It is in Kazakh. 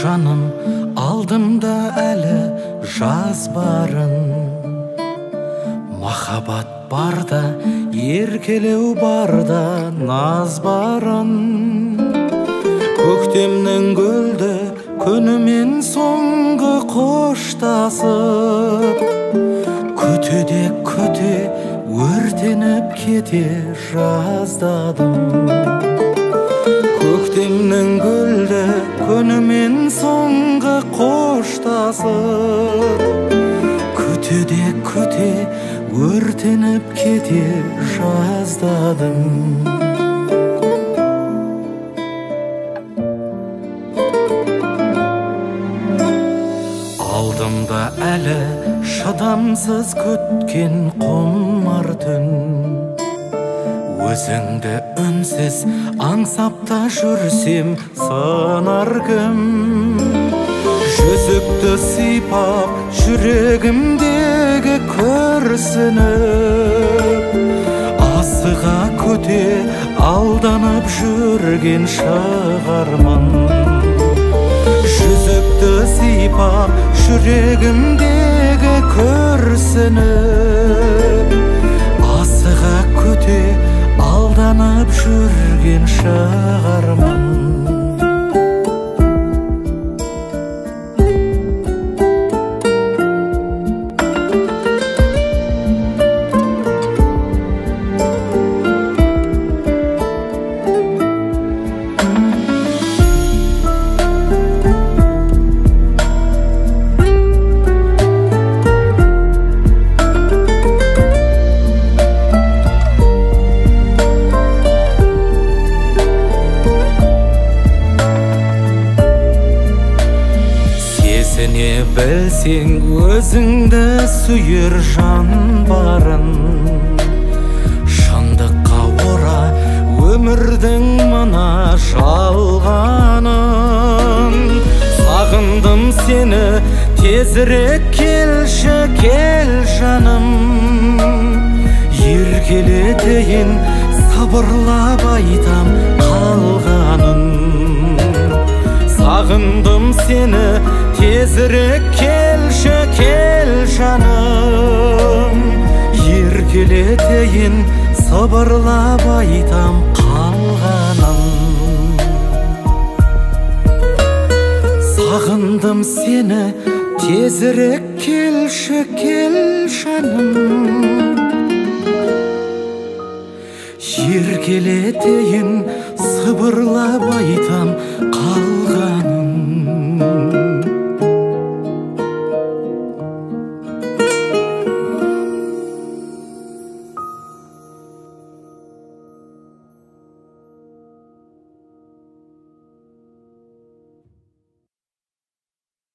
жаным, алдымда әлі жаз барын. Махаббат барда, еркелеу барда, наз барын. Көктемнің гүлді күнімен соңғы қоштасып, күтуде күте өртеніп кете жаздадым. Көктемнің гүлді күнімен соңғы қоштасып, күтуде күте өртеніп кете жаздадым. Алдымда әлі шыдамсыз күткен құмар түн. Өзіңді үнсіз аңсапта жүрсем сынар кім? Жүзікті сипап жүрегімдегі күрсініп, асыға күте алданып жүрген шығармын. Жүзікті сипап жүрегімдегі күрсініп, асыға күте алданып жүрген шығармын. Сене білсең өзіңді сүйер жан барын. Шындыққа ора өмірдің мына жалғанын. Сағындым сені, тезірек келші, кел жаным. Еркелетейін, сабырлап айтам қалғанын. Сағындым сені, тезірек келші, кел жаным. Еркелетейін, сабырлап айтам қалғанын. Сағындым сені, тезірек келші, кел жаным. Еркелетейін, сабырлап айтам қалғанын.